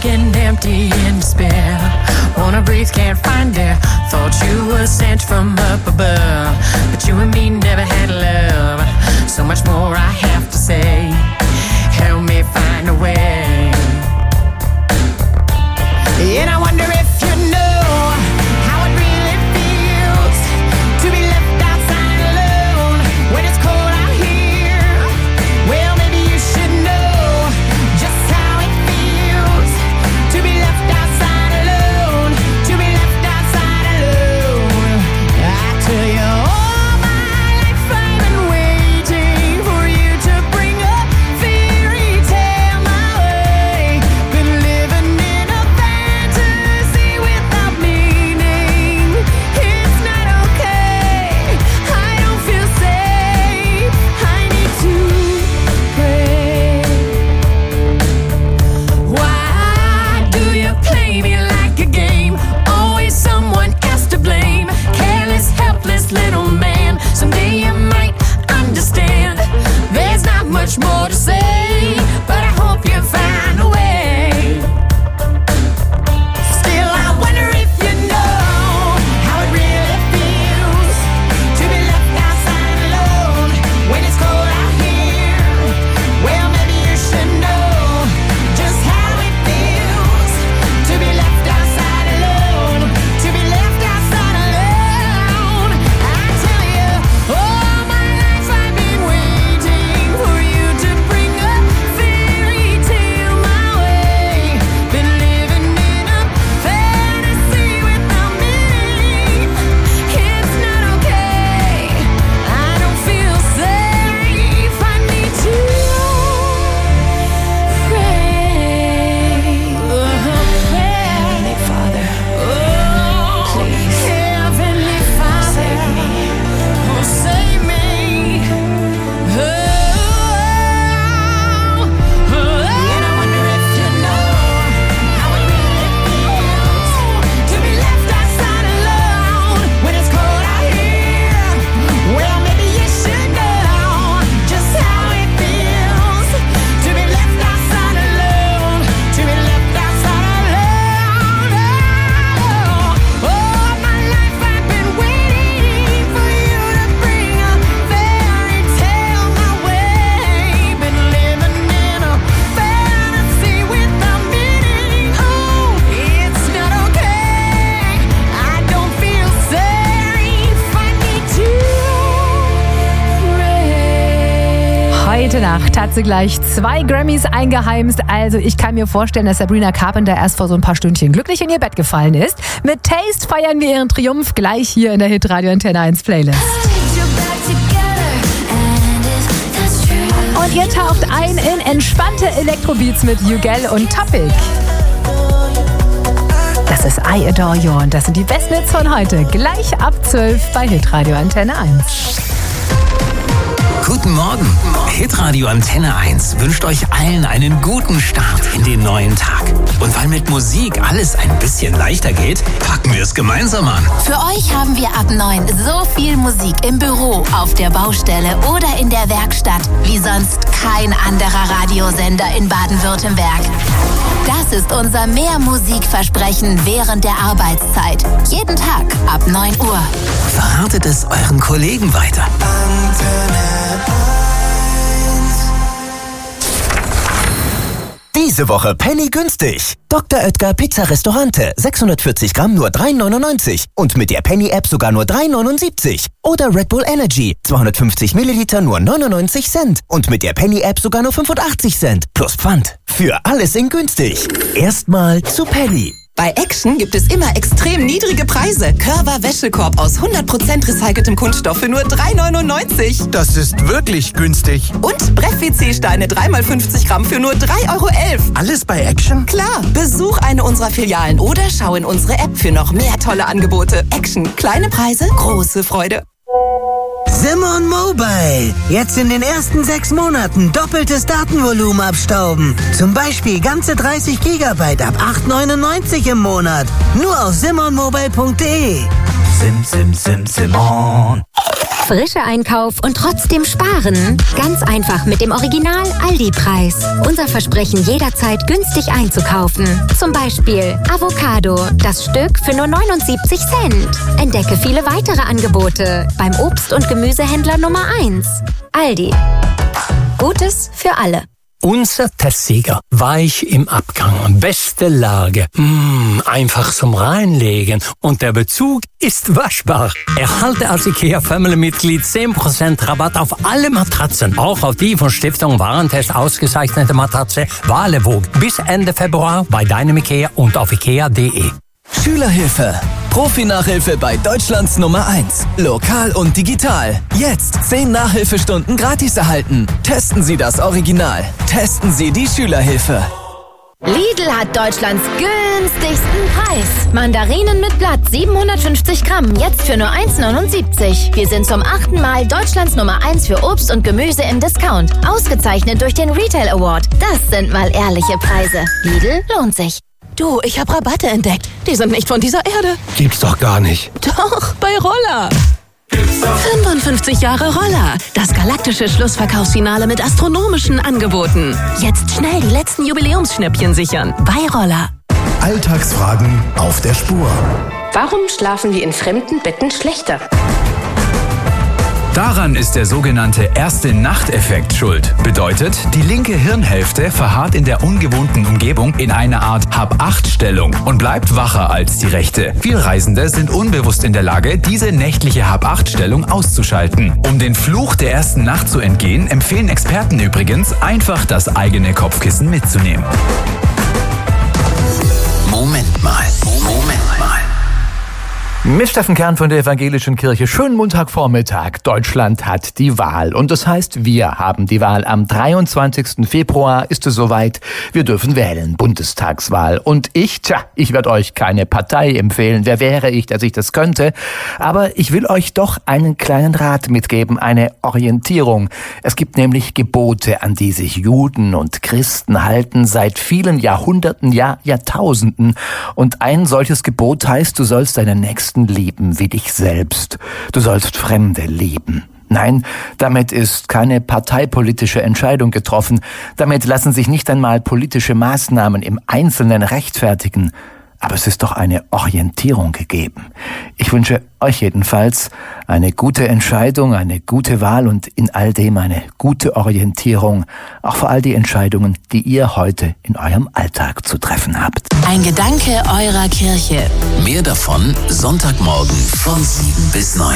and empty in despair. Wanna breathe, can't find air. Thought you were sent from up above, but you and me never had love. So much more I have to say. Help me find a way. And I wonder if you know how it really feels to be left outside alone when it's cold out here. Well, maybe you should know just how it feels to be left outside alone, to be left outside alone. I tell you, all my life I've been waiting for you to bring a fairy tale my way. Been living in a fantasy without meaning. It's not okay. I don't feel safe. I need to pray. Why do you play me like a game? Always someone else to blame. Careless, helpless little man. Someday you might understand. There's not much more to say, but I hope you find a way. Still, I wonder if you know how it really feels to be left outside alone when it's cold out here. Well, maybe you should know just how it feels to be left outside alone, to be left outside alone. I tell you, all my life I've been waiting for you to bring a fairy tale my way. Been living in a fantasy without meaning. It's not okay. I don't feel safe. I need to pray. Heavenly Father, please Heavenly Father, save me. Oh, save me. And I wonder if you know how it really feels to be left outside alone when it's cold out here. Well, maybe you should know just how it feels to be left outside alone, to be left outside alone. All my life I've been waiting for you to bring a fairy tale my way. Been living in a fantasy without meaning. Oh, it's not okay. I don't feel safe. I need to pray. Heute Nacht hat sie gleich 2 Grammys eingeheimst. Also ich kann mir vorstellen, dass Sabrina Carpenter erst vor so ein paar Stündchen glücklich in ihr Bett gefallen ist. Mit Taste feiern wir ihren Triumph gleich hier in der Hitradio Antenne 1 Playlist. Und ihr taucht ein in entspannte Elektrobeats mit Ugel und Topic. Das ist I Adore You und das sind die besten Hits von heute. Gleich ab 12 bei Hitradio Antenne 1. Guten Morgen. Hitradio Antenne 1 wünscht euch allen einen guten Start in den neuen Tag. Und weil mit Musik alles ein bisschen leichter geht, packen wir es gemeinsam an. Für euch haben wir ab 9 so viel Musik im Büro, auf der Baustelle oder in der Werkstatt wie sonst kein anderer Radiosender in Baden-Württemberg. Das ist unser Mehr-Musik-Versprechen während der Arbeitszeit. Jeden Tag ab 9 Uhr. Verratet es euren Kollegen weiter. Diese Woche Penny günstig. Dr. Oetker Pizza Restaurante, 640 Gramm nur 3,99 und mit der Penny-App sogar nur 3,79. Oder Red Bull Energy, 250 Milliliter nur 99 Cent und mit der Penny-App sogar nur 85 Cent. Plus Pfand. Für alles in günstig. Erstmal zu Penny. Bei Action gibt es immer extrem niedrige Preise. Körber Wäschekorb aus 100% recyceltem Kunststoff für nur 3,99 €. Das ist wirklich günstig. Und Breff-WC-Steine 3x50 Gramm für nur 3,11 €. Alles bei Action? Klar, besuch eine unserer Filialen oder schau in unsere App für noch mehr tolle Angebote. Action, kleine Preise, große Freude. Simon Mobile. Jetzt in den ersten 6 Monaten doppeltes Datenvolumen abstauben. Zum Beispiel ganze 30 GB ab 8,99 € im Monat. Nur auf simonmobile.de. Simon. Frischer Einkauf und trotzdem sparen? Ganz einfach mit dem Original Aldi-Preis. Unser Versprechen, jederzeit günstig einzukaufen. Zum Beispiel Avocado, das Stück für nur 79 Cent. Entdecke viele weitere Angebote beim Obst- und Gemüsehändler Nummer 1. Aldi. Gutes für alle. Unser Testsieger, weich im Abgang, beste Lage, einfach zum Reinlegen und der Bezug ist waschbar. Erhalte als IKEA Family-Mitglied 10% Rabatt auf alle Matratzen, auch auf die von Stiftung Warentest ausgezeichnete Matratze Walevog bis Ende Februar bei deinem IKEA und auf ikea.de. Schülerhilfe. Profi-Nachhilfe bei Deutschlands Nummer 1. Lokal und digital. Jetzt 10 Nachhilfestunden gratis erhalten. Testen Sie das Original. Testen Sie die Schülerhilfe. Lidl hat Deutschlands günstigsten Preis. Mandarinen mit Blatt 750 Gramm, jetzt für nur 1,79. Wir sind zum 8. Mal Deutschlands Nummer 1 für Obst und Gemüse im Discount. Ausgezeichnet durch den Retail Award. Das sind mal ehrliche Preise. Lidl lohnt sich. Du, ich habe Rabatte entdeckt. Die sind nicht von dieser Erde. Gibt's doch gar nicht. Doch, bei Roller. 55 Jahre Roller. Das galaktische Schlussverkaufsfinale mit astronomischen Angeboten. Jetzt schnell die letzten Jubiläumsschnäppchen sichern. Bei Roller. Alltagsfragen auf der Spur. Warum schlafen wir in fremden Betten schlechter? Daran ist der sogenannte Erste-Nacht-Effekt schuld. Bedeutet, die linke Hirnhälfte verharrt in der ungewohnten Umgebung in einer Art Hab-8-Stellung und bleibt wacher als die rechte. Viele Reisende sind unbewusst in der Lage, diese nächtliche Hab-8-Stellung auszuschalten. Um den Fluch der ersten Nacht zu entgehen, empfehlen Experten übrigens, einfach das eigene Kopfkissen mitzunehmen. Moment mal. Mit Steffen Kern von der Evangelischen Kirche. Schönen Montagvormittag. Deutschland hat die Wahl. Und das heißt, wir haben die Wahl. Am 23. Februar ist es soweit. Wir dürfen wählen. Bundestagswahl. Und ich werde euch keine Partei empfehlen. Wer wäre ich, dass ich das könnte? Aber ich will euch doch einen kleinen Rat mitgeben. Eine Orientierung. Es gibt nämlich Gebote, an die sich Juden und Christen halten seit vielen Jahrhunderten, ja Jahrtausenden. Und ein solches Gebot heißt, du sollst deinen Nächsten lieben wie dich selbst. Du sollst Fremde lieben. Nein, damit ist keine parteipolitische Entscheidung getroffen. Damit lassen sich nicht einmal politische Maßnahmen im Einzelnen rechtfertigen. Aber es ist doch eine Orientierung gegeben. Ich wünsche euch jedenfalls eine gute Entscheidung, eine gute Wahl und in all dem eine gute Orientierung, auch für all die Entscheidungen, die ihr heute in eurem Alltag zu treffen habt. Ein Gedanke eurer Kirche. Mehr davon Sonntagmorgen von 7 bis 9.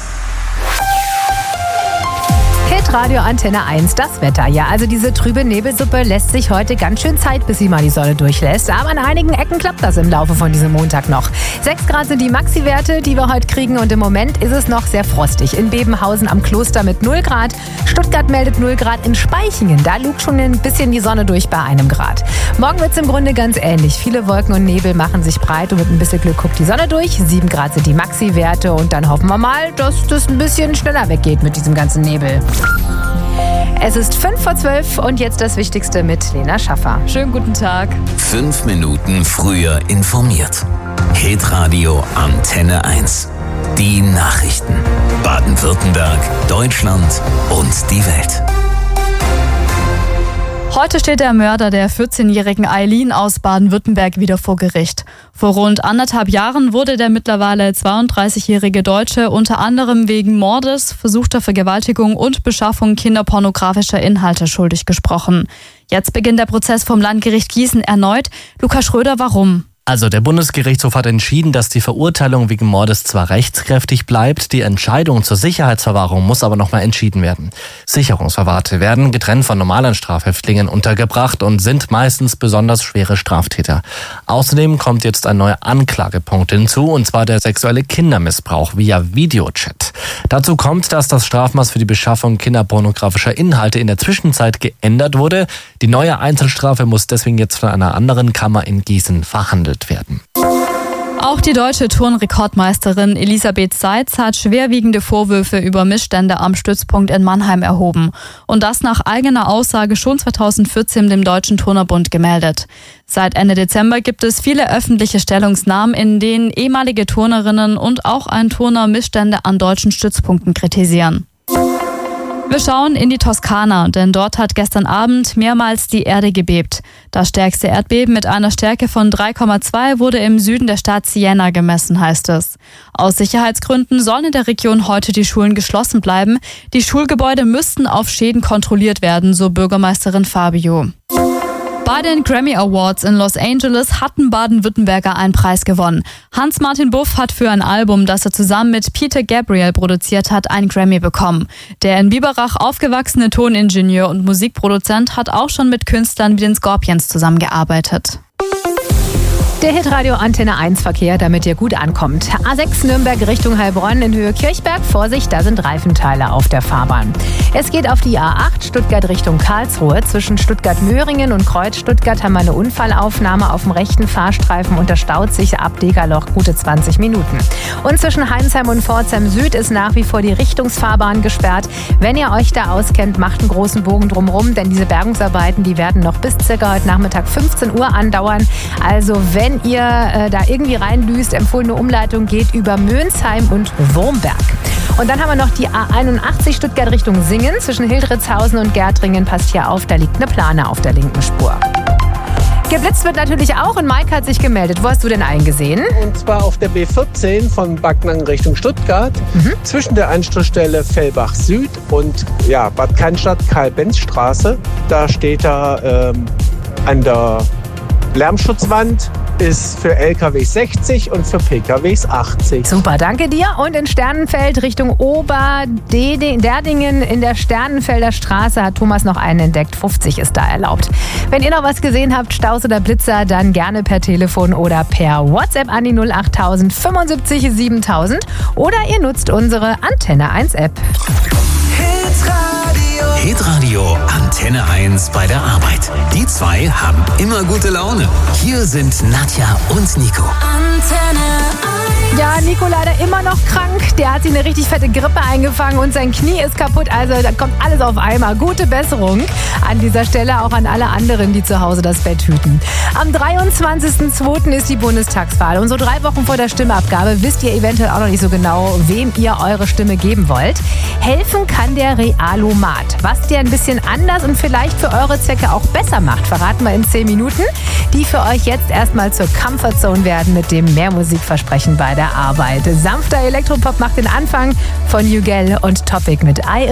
Hitradio Antenne 1, das Wetter. Ja, also diese trübe Nebelsuppe lässt sich heute ganz schön Zeit, bis sie mal die Sonne durchlässt. Aber an einigen Ecken klappt das im Laufe von diesem Montag noch. 6 Grad sind die Maxi-Werte, die wir heute kriegen. Und im Moment ist es noch sehr frostig. In Bebenhausen am Kloster mit 0 Grad. Stuttgart meldet 0 Grad. In Speichingen, da lugt schon ein bisschen die Sonne durch bei 1 Grad. Morgen wird es im Grunde ganz ähnlich. Viele Wolken und Nebel machen sich breit und mit ein bisschen Glück guckt die Sonne durch. 7 Grad sind die Maxi-Werte. Und dann hoffen wir mal, dass das ein bisschen schneller weggeht mit diesem ganzen Nebel. Es ist 11:55 und jetzt das Wichtigste mit Lena Schaffer. Schönen guten Tag. 5 Minuten früher informiert. Hitradio Antenne 1. Die Nachrichten. Baden-Württemberg, Deutschland und die Welt. Heute steht der Mörder der 14-jährigen Eileen aus Baden-Württemberg wieder vor Gericht. Vor rund 1,5 Jahren wurde der mittlerweile 32-jährige Deutsche unter anderem wegen Mordes, versuchter Vergewaltigung und Beschaffung kinderpornografischer Inhalte schuldig gesprochen. Jetzt beginnt der Prozess vom Landgericht Gießen erneut. Lukas Schröder, warum? Also der Bundesgerichtshof hat entschieden, dass die Verurteilung wegen Mordes zwar rechtskräftig bleibt, die Entscheidung zur Sicherheitsverwahrung muss aber nochmal entschieden werden. Sicherungsverwahrte werden getrennt von normalen Strafhäftlingen untergebracht und sind meistens besonders schwere Straftäter. Außerdem kommt jetzt ein neuer Anklagepunkt hinzu, und zwar der sexuelle Kindermissbrauch via Videochat. Dazu kommt, dass das Strafmaß für die Beschaffung kinderpornografischer Inhalte in der Zwischenzeit geändert wurde. Die neue Einzelstrafe muss deswegen jetzt von einer anderen Kammer in Gießen verhandelt werden. Auch die deutsche Turnrekordmeisterin Elisabeth Seitz hat schwerwiegende Vorwürfe über Missstände am Stützpunkt in Mannheim erhoben. Und das nach eigener Aussage schon 2014 dem Deutschen Turnerbund gemeldet. Seit Ende Dezember gibt es viele öffentliche Stellungnahmen, in denen ehemalige Turnerinnen und auch ein Turner Missstände an deutschen Stützpunkten kritisieren. Wir schauen in die Toskana, denn dort hat gestern Abend mehrmals die Erde gebebt. Das stärkste Erdbeben mit einer Stärke von 3,2 wurde im Süden der Stadt Siena gemessen, heißt es. Aus Sicherheitsgründen sollen in der Region heute die Schulen geschlossen bleiben. Die Schulgebäude müssten auf Schäden kontrolliert werden, so Bürgermeisterin Fabio. Bei den Grammy Awards in Los Angeles hatten Baden-Württemberger einen Preis gewonnen. Hans-Martin Buff hat für ein Album, das er zusammen mit Peter Gabriel produziert hat, einen Grammy bekommen. Der in Biberach aufgewachsene Toningenieur und Musikproduzent hat auch schon mit Künstlern wie den Scorpions zusammengearbeitet. Der Hitradio Antenne 1 Verkehr, damit ihr gut ankommt. A6 Nürnberg Richtung Heilbronn in Höhe Kirchberg. Vorsicht, da sind Reifenteile auf der Fahrbahn. Es geht auf die A8 Stuttgart Richtung Karlsruhe. Zwischen Stuttgart-Möhringen und Kreuz Stuttgart haben wir eine Unfallaufnahme auf dem rechten Fahrstreifen und da staut sich ab Degerloch gute 20 Minuten. Und zwischen Heinsheim und Pforzheim Süd ist nach wie vor die Richtungsfahrbahn gesperrt. Wenn ihr euch da auskennt, macht einen großen Bogen drumherum, denn diese Bergungsarbeiten, die werden noch bis circa heute Nachmittag 15 Uhr andauern. Also wenn ihr da irgendwie reindüst, empfohlene Umleitung geht über Mönsheim und Wurmberg. Und dann haben wir noch die A81 Stuttgart Richtung Singen. Zwischen Hildritzhausen und Gärtringen passt hier auf, da liegt eine Plane auf der linken Spur. Geblitzt wird natürlich auch und Mike hat sich gemeldet. Wo hast du denn eingesehen? Und zwar auf der B14 von Backnang Richtung Stuttgart, zwischen der Anschlussstelle Fellbach Süd und Bad Cannstatt-Karl-Benz-Straße. Da steht er an der Lärmschutzwand, ist für LKWs 60 und für PKWs 80. Super, danke dir. Und in Sternenfeld Richtung Oberderdingen in der Sternenfelder Straße hat Thomas noch einen entdeckt. 50 ist da erlaubt. Wenn ihr noch was gesehen habt, Staus oder Blitzer, dann gerne per Telefon oder per WhatsApp an die 08000 75 7000 oder ihr nutzt unsere Antenne 1 App. Hitradio Antenne 1 bei der Arbeit. Die zwei haben immer gute Laune. Hier sind Nadja und Nico. Ja, Nico leider immer noch krank. Der hat sich eine richtig fette Grippe eingefangen und sein Knie ist kaputt. Also da kommt alles auf einmal. Gute Besserung an dieser Stelle auch an alle anderen, die zu Hause das Bett hüten. Am 23.02. ist die Bundestagswahl. Und so 3 Wochen vor der Stimmabgabe wisst ihr eventuell auch noch nicht so genau, wem ihr eure Stimme geben wollt. Helfen kann der Realomat. Was der ein bisschen anders und vielleicht für eure Zwecke auch besser macht, verraten wir in 10 Minuten. Die für euch jetzt erstmal zur Comfortzone werden mit dem Mehrmusikversprechen bei der Arbeit. Sanfter Elektropop macht den Anfang von Hugel und Topic mit I